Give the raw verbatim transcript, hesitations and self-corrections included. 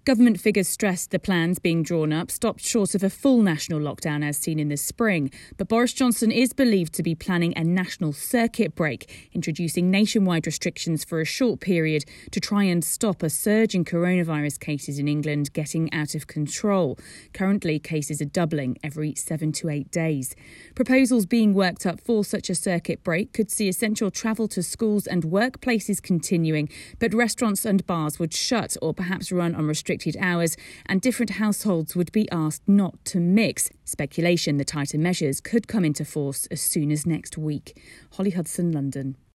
Government figures stressed the plans being drawn up stopped short of a full national lockdown as seen in the spring. But Boris Johnson is believed to be planning a national circuit break, introducing nationwide restrictions for a short period to try and stop a surge in coronavirus cases in England getting out of control. Currently, cases are doubling every seven to eight days. Proposals being worked up for such a circuit break could see essential travel to schools and workplaces continuing, but restaurants and bars would shut or perhaps run on restricted hours, and different households would be asked not to mix. Speculation the tighter measures could come into force as soon as next week. Holly Hudson, London.